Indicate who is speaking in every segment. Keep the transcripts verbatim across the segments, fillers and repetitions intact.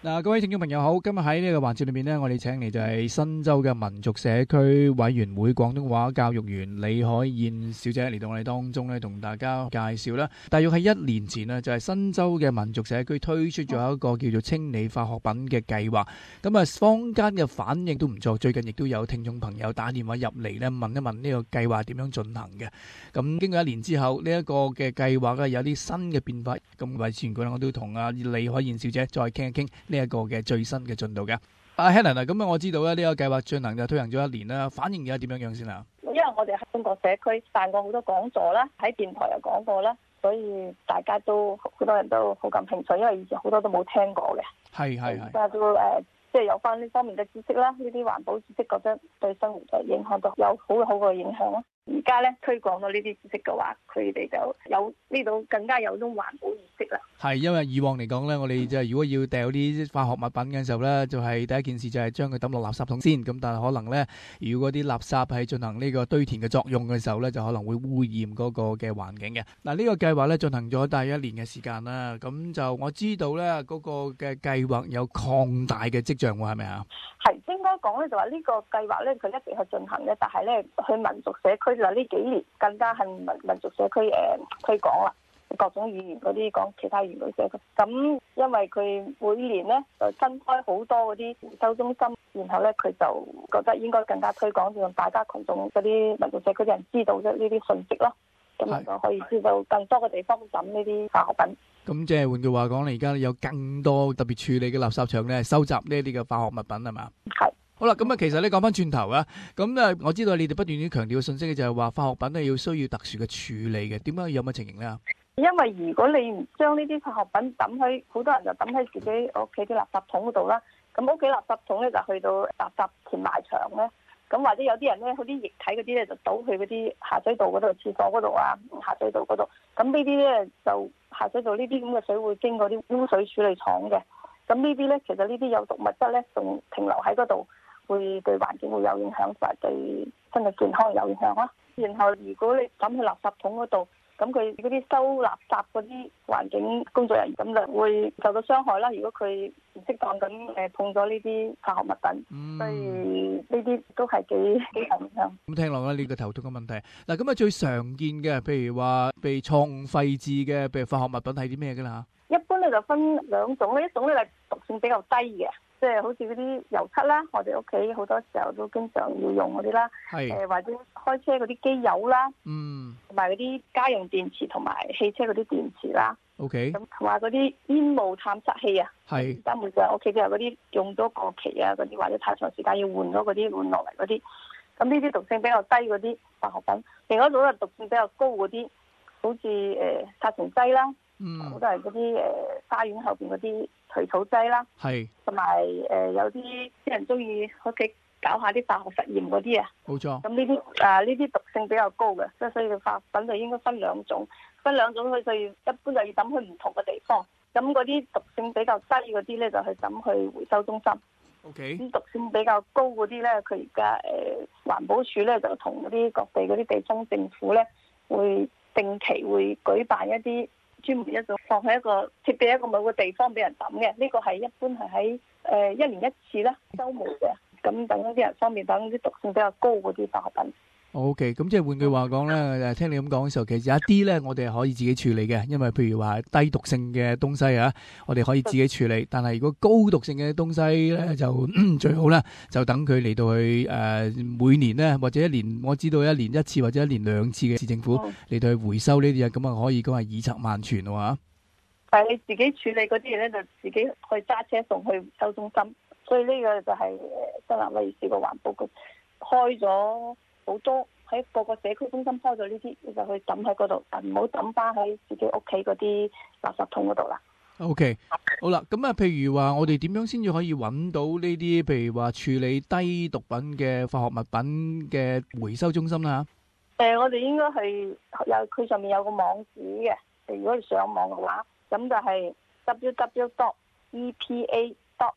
Speaker 1: 嗱，各位聽眾朋友好，今日喺呢個環節裏面呢，我哋請嚟就係新州嘅民族社區委員會廣東話教育員李海燕小姐嚟到我哋當中咧，同大家介紹啦。大約喺一年前呢，就係新州嘅民族社區推出咗一個叫做清理化學品嘅計劃。咁啊，坊間嘅反應都唔錯，最近亦都有聽眾朋友打電話入嚟咧，問一問呢個計劃點樣進行嘅。咁經過一年之後，呢一個嘅計劃咧有啲新嘅變化。咁為前句我都同阿李海燕小姐再傾一傾呢一個嘅最新嘅進度嘅。阿 Helen 啊，咁啊我知道咧呢個計劃進行就推行咗一年啦，反應而家點樣樣先啊？
Speaker 2: 因為我哋喺中國社區辦過好多講座啦，喺電台又講過啦，所以大家都好多人都好感興趣，因為以前好多都冇聽過嘅。係係係。而家都誒，即係有翻呢方面嘅知識啦，呢啲環保知識，覺得對生活嘅影響都有好好嘅影響咯。而家咧推廣到呢啲知識嘅話，佢哋就有呢度更加有種環保意識啦。係因為以往嚟講咧，我哋就係如果要掉啲化學物品嘅時候咧，就係第一件事就係將佢抌落垃圾桶先。咁但係可能咧，如果啲垃圾係進行呢個堆填嘅作用嘅時候咧，就可能會污染嗰個嘅環境嘅。嗱，呢個計劃咧進行咗大約一年嘅時間啦。咁就我知道咧，嗰個嘅計劃有擴大嘅跡象喎，係咪啊？係應該講咧，就話呢個計劃咧，佢一直係進行嘅，但係咧去民族社區就呢幾年更加係民民族社區誒推廣啦。各種語言嗰啲講其他語言嘅社區，咁因為佢每年咧就新開好多嗰啲回收中心，然後咧佢就覺得應該更加推廣，讓大家群眾嗰啲民族社區嘅人知道咗呢啲信息咯，咁就可以知道更多嘅地方抌呢啲化學品。咁即係換句話講，你而家有更多特別處理嘅垃圾場咧，收集呢啲嘅化學物品係嘛？係。好啦，咁啊，其實你講翻轉頭啊，咁啊，我知道你哋不斷啲強調嘅信息嘅就係話化學品係要需要特殊嘅處理嘅，點解有乜情形咧？因為如果你唔將呢啲化學品抌喺，好多人就抌喺自己屋企啲垃圾桶嗰度啦。咁屋企垃圾桶咧就去到垃圾填埋場咧。咁或者有啲人咧，嗰啲液體嗰啲咧就倒去嗰啲下水道嗰度、廁所嗰度啊、下水道嗰度。咁呢啲咧就下水道呢啲咁嘅水會經過啲污水處理廠嘅。咁呢啲咧其實呢啲有毒物質咧仲停留喺嗰度，會對環境會有影響，或者對身體健康有影響啦。然後如果你抌去垃圾桶嗰度，咁佢嗰啲收垃圾嗰啲環境工作人員咁就會受到傷害啦。如果佢唔適當咁誒碰咗呢啲化學物品，嗯、所以呢啲都係幾幾影響。咁聽落咧，呢個頭痛嘅問題。嗱，咁啊最常見嘅，譬如話被錯誤廢置嘅，譬如化學物品係啲咩㗎啦？一般咧就分兩種咧，一種咧係毒性比較低嘅。即係好似嗰啲油漆啦，我哋屋企好多時候都經常要用嗰啲啦，誒、呃、或者開車嗰啲機油啦，嗯，同埋嗰啲家用電池同埋汽車嗰啲電池啦 ，OK，咁同埋嗰啲煙霧探測器啊，係，而家每個屋企都有嗰啲用咗過期啊嗰啲，或者太長時間要換咗嗰啲換落嚟嗰啲，咁呢啲毒性比較低嗰啲化學品，另外一種係毒性比較高嗰啲，好似誒殺蟲劑啦，嗯，好多係嗰啲誒花園後邊嗰啲除草劑啦，係，同埋誒有啲啲人中意屋企搞下啲化學實驗嗰啲啊，冇錯。咁呢啲啊呢啲毒性比較高嘅，即係所以化學品就應該分兩種，分兩種佢就要一般就要抌去唔同嘅地方。咁嗰啲毒性比較低嗰啲咧，就去抌去回收中心。OK。咁毒性比較高嗰啲咧，佢而家誒環保署咧就同嗰啲各地嗰啲地方政府咧，會定期會舉辦一啲專門一種放喺一個設備一個某個地方俾人抌嘅。呢個係一般係喺誒一年一次啦，週末嘅。咁等啲人方面，等啲毒性比較高嗰啲化學品。OK，咁即係換句話講咧，誒聽你咁講嘅時候，其實有一啲咧，我哋係可以自己處理嘅，因為譬如話低毒性嘅東西啊，我哋可以自己處理。但係如果高毒性嘅東西咧，就最好咧，就等佢嚟到去誒每年咧，或者一年，我知道一年一次或者一年兩次嘅市政府嚟到去回收呢啲嘢，咁啊可以講係以策萬全喎嚇。但係你自己處理嗰啲嘢咧，就自己去揸車送去回收中心。所以呢個就係新南威爾士個環保局開咗好多喺各個社區中心開咗呢啲，你就去抌喺嗰度，但唔好抌翻喺自己屋企嗰啲垃圾桶嗰度啦。OK，好啦，咁啊，譬如話我哋點樣先至可以揾到呢啲，譬如話處理低毒品嘅化學物品嘅回收中心啦？誒、呃，我哋應該係有佢上面有個網址嘅，如果你上網嘅話，咁就係 w w w dot e p a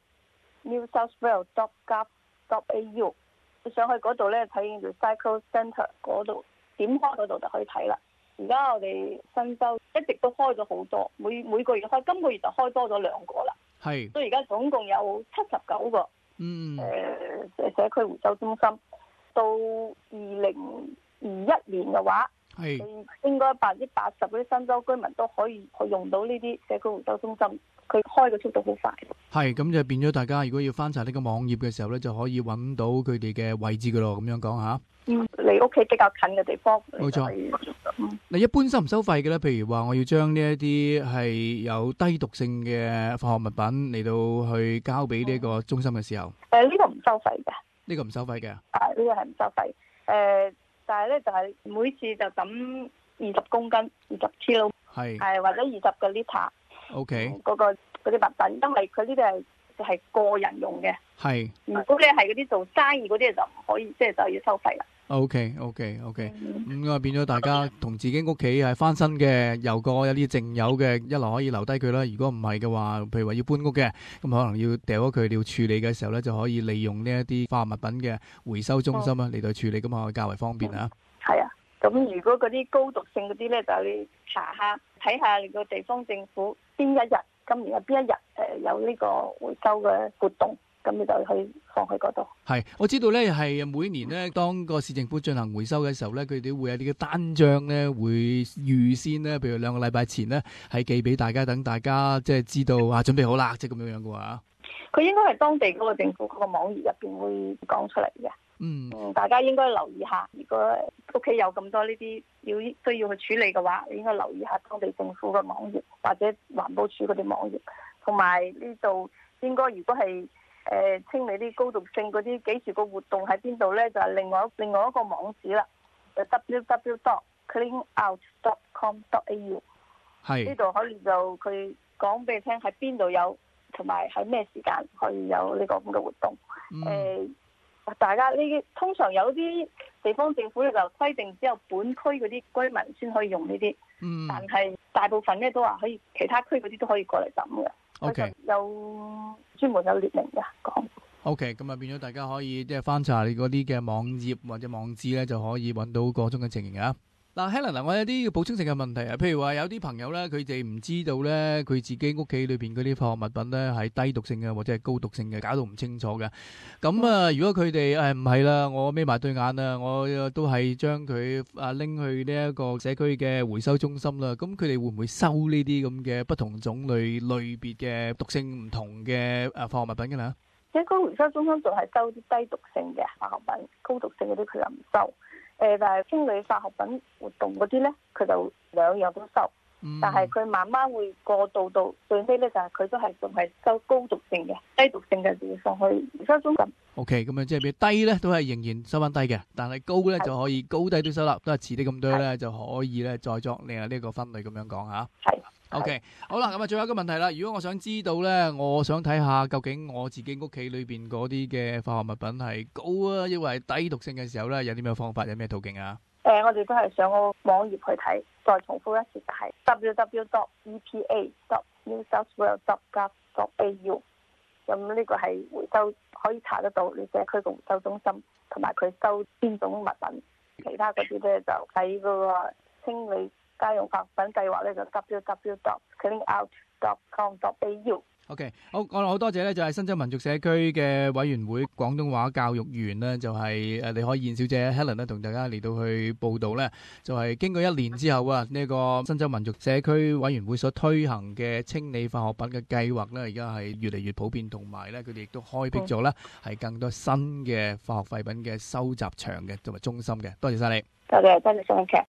Speaker 2: New South Wales dot gov dot a u， 你上去嗰度咧睇 Recycle Centre 嗰度，點開嗰度就可以睇啦。而家我哋新州一直都開咗好多，每每個月開，今個月就開多咗兩個啦。
Speaker 1: 係，
Speaker 2: 所以而家總共有七十九個，
Speaker 1: 嗯，
Speaker 2: 誒、呃、社區回收中心。到二零二一年嘅話，係應該百分之八十嗰啲新州居民都可以去用到呢啲社區回收中心，佢開嘅速度好快。係，
Speaker 1: 咁就變咗大家如果要翻查呢個網頁嘅時候咧，就可以揾到佢哋嘅位置噶咯，咁樣講吓。
Speaker 2: 嗯，離屋企比較近嘅地方。
Speaker 1: 冇錯。嗯，你一般收唔收費嘅咧？譬如話我要將呢一啲係有低毒性嘅化學物品嚟到去交俾呢個中心嘅時候，誒、
Speaker 2: 嗯，呢、呃這個唔收費嘅。呢、
Speaker 1: 這個唔收費嘅。
Speaker 2: 啊，呢、這個係唔收費。誒、呃，但係咧就係、是、每次就抌二十公斤，二十 kilo， 係，係或者二十個 liter。O K。嗰個嗰啲物品，因為佢呢啲係就係個人用嘅。係。如果你係嗰啲做生意嗰啲就唔可以，即、就、係、是、就要收費啦。O K O K O K，咁啊變咗大家同自己屋企係翻新嘅，有個有啲剩有嘅，一來可以留低佢啦。如果唔係嘅話，譬如話要搬屋嘅，咁可能要掉咗佢，要處理嘅時候咧，就可以利用呢一啲化學物品嘅回收中心啊嚟到處理，咁啊較為方便啊。係啊，咁如果嗰啲高毒性嗰啲咧，就你查下睇下你個地方政府邊一日，今年係邊一日誒有呢個回收嘅活動。咁你就去放去嗰度。係，我知道咧，係每年咧，當個市政府進行回收嘅時候咧，佢哋會有啲嘅單張咧，會預先咧，譬如兩個禮拜前咧，係寄俾大家，等大家即係知道啊，準備好啦，即係咁樣樣嘅話。佢應該係當地嗰個政府嗰個網頁入邊會講出嚟嘅。嗯，嗯，大家應該留意下，如果屋企有咁多呢啲要需要去處理嘅話，你應該留意下當地政府嘅網頁或者環保署嗰啲網頁，同埋呢度應該如果係。誒、呃，清理啲高毒性嗰啲，幾時個活動喺邊度咧？就係、是、另外另外一個網址啦，就 w w w dot clean out dot com dot a u。係呢度可以就佢講俾你聽喺邊度有，同埋喺咩時間可以有呢個咁嘅活動。誒、嗯呃，大家呢啲通常有啲地方政府咧就規定只有本區嗰啲居民先可以用呢啲，嗯，但係大部分咧都話可以，其他區嗰啲都可以過嚟抌嘅。O K，有專門有列明嘅講。O K， 咁啊變咗大家可以即係翻查你嗰啲嘅網頁或者網址咧，就可以揾到個中嘅情形啊。嗱 ，Helen 嗱，我有啲補充性嘅問題啊，譬如話有啲朋友咧，佢哋唔知道咧，佢自己屋企裏邊嗰啲化學物品咧係低毒性嘅或者係高毒性嘅，搞到唔清楚嘅。咁啊，如果佢哋誒唔係啦，我眯埋對眼啊，我都係將佢啊拎去呢一個社區嘅回收中心啦。咁佢哋會唔會收呢啲咁嘅不同種類類別嘅毒性唔同嘅誒化學物品嘅咧？社區回收中心就係收啲低毒性嘅化學品，高毒性嗰啲佢又唔收。誒，但係清理化學品活動嗰啲咧，佢就兩樣都收，嗯、但係佢慢慢會過渡到最尾咧，就係佢都係仲係收高毒性嘅，低毒性嘅就要放去回收中心。O K，咁樣即係比低咧都係仍然收翻低嘅，但係高咧就可以高低都收啦，都係遲啲咁多咧就可以咧再作另外呢個分類咁樣講吓。係。O K，好啦，咁啊，最後一個問題啦。如果我想知道咧，我想睇下究竟我自己屋企裏邊嗰啲嘅化學物品係高啊，抑或係低毒性嘅時候咧，有啲咩方法，有咩途徑啊？誒、呃，我哋都係上個網頁去睇，再重複一次就係 w w w dot e p a dot new south wales dot gov dot a u。咁呢個係回收可以查得到你社區嘅回收中心，同埋佢收邊種物品。其他嗰啲咧就喺嗰個清理家用化學品計劃咧就 w w w dot clean out dot com dot a u。O.K. 好，我好多謝咧，就係新州民族社區嘅委員會廣東話教育員咧，就係誒李海燕小姐 Helen 咧，同大家嚟到去報道咧，就係經過一年之後啊，呢個新州民族社區委員會所推行嘅清理化學品嘅計劃咧，而家係越嚟越普遍，同埋咧佢哋亦都開闢咗咧係更多新嘅化學廢品嘅收集場嘅同埋中心嘅。多謝晒你，多謝多謝收聽。